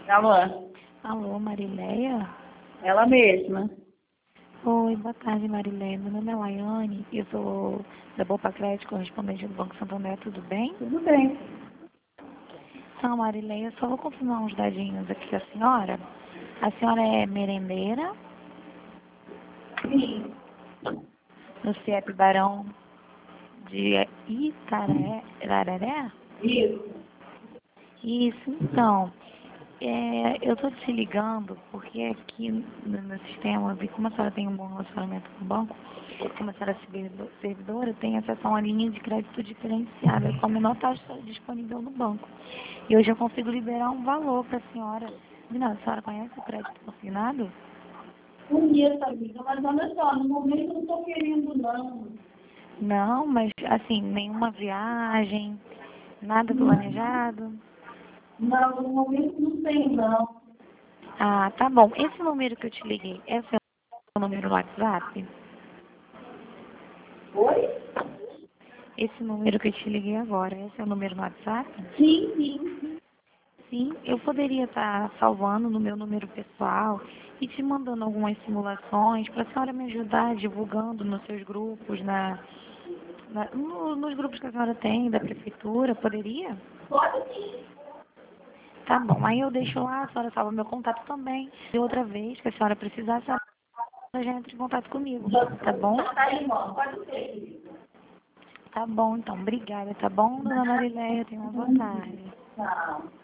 Alô? Alô, Marileia? Ela mesma. Oi, boa tarde, Marileia. Meu nome é Laiane, eu sou da Bopa Crédito, correspondente do Banco Santander, tudo bem? Tudo bem. Então, Marileia, eu só vou confirmar uns dadinhos aqui com a senhora. A senhora é merendeira Sim. no CIEP Barão de Itararé? Isso. Isso, então. Eu tô te ligando porque aqui no meu sistema, eu vi como a senhora tem um bom relacionamento com o banco, como a senhora é servidora, tem acesso a uma linha de crédito diferenciada, com a menor taxa disponível no banco. E hoje eu consigo liberar um valor para a senhora. Não, a senhora conhece o crédito consignado? Conheço, amiga, mas olha só, no momento eu não estou querendo, não. Não, mas assim, nenhuma viagem, nada planejado? Não, no momento não tem, não. Ah, tá bom. Esse número que eu te liguei, é o seu número no WhatsApp? Oi? Esse número que eu te liguei agora, esse é o número no WhatsApp? Sim, sim. Sim, eu poderia estar salvando no meu número pessoal e te mandando algumas simulações para a senhora me ajudar divulgando nos seus grupos, nos grupos que a senhora tem da prefeitura, poderia? Pode sim. Tá bom, aí eu deixo lá, a senhora salva meu contato também. E outra vez que a senhora precisar, a senhora já entra em contato comigo, tá bom? Tá aí, irmão. Pode ser. Tá bom, então, obrigada, tá bom, dona Marileia? Tenha uma boa tarde. Tchau.